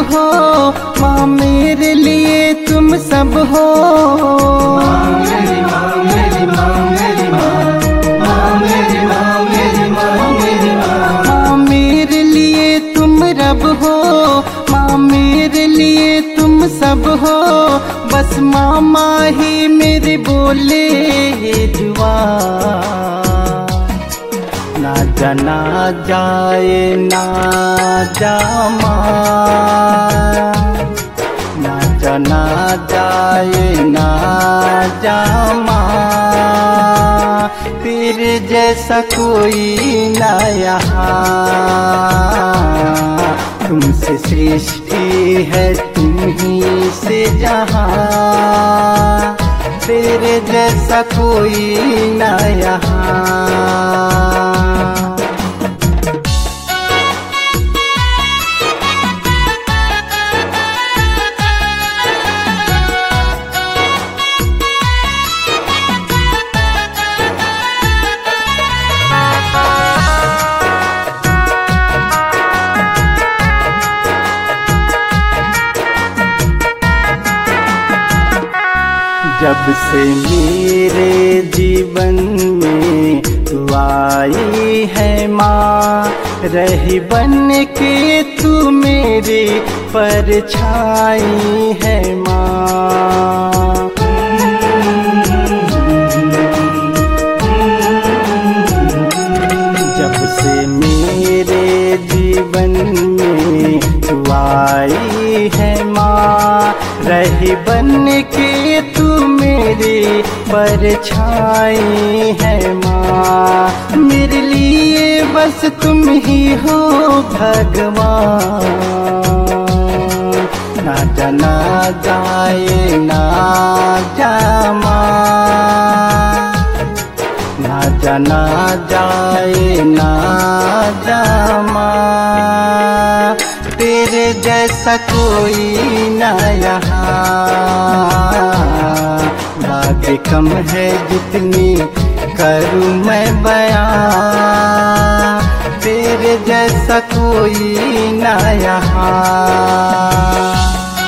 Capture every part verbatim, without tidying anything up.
हो, माँ मेरे लिए तुम सब हो। माँ मेरी माँ मेरी माँ मेरी माँ, माँ मेरी माँ मेरी माँ मेरी माँ। माँ मेरे लिए तुम रब हो, माँ मेरे लिए तुम सब हो। बस मामा ही मेरे बोले जुआ, ना जाना जाए ना जा माँ, ना जाना जाए ना जा माँ। तेरे जैसा कोई ना यहाँ, तुमसे सृष्टि है तुम ही से जहाँ। तेरे जैसा कोई ना यहाँ। जब से मेरे जीवन में तू आई है माँ, रही बन के तू मेरी परछाई है माँ। जब से मेरे जीवन में तू आई है माँ, रही बन के तू मेरी परछाई है माँ। मेरे लिए बस तुम ही हो भगवान, ना जाना जाए ना जा माँ, ना जाना जाए ना जा माँ। तेरे जैसा कोई ना यहाँ, बातें कम है जितनी करूँ मैं बयां। तेरे जैसा कोई ना यहाँ।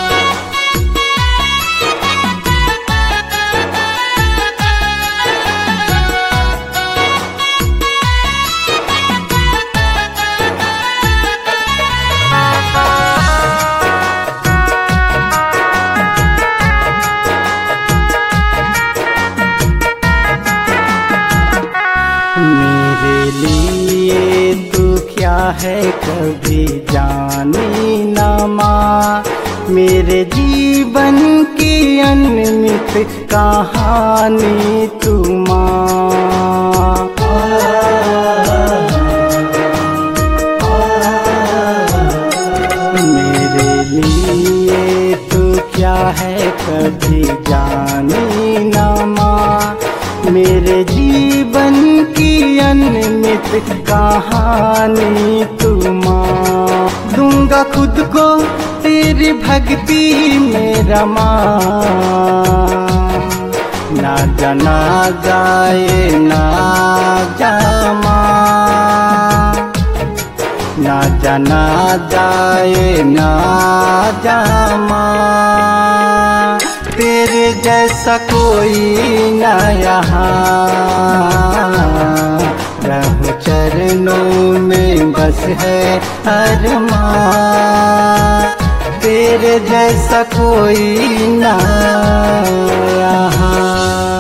मेरे लिए तू क्या है कभी जानी ना माँ, मेरे जीवन की अनमित कहानी तू माँ। मेरे लिए तू क्या है कभी जानी ना माँ, मेरे जीवन की अनमित कहानी तू माँ। दूंगा खुद को तेरी भक्ति में रमा, ना जाना जाए ना जा माँ, ना जाना जाए ना जा माँ। तेरे जैसा कोई ना यहाँ, रहो चरणों में बस है अरमान। तेरे जैसा कोई ना यहाँ।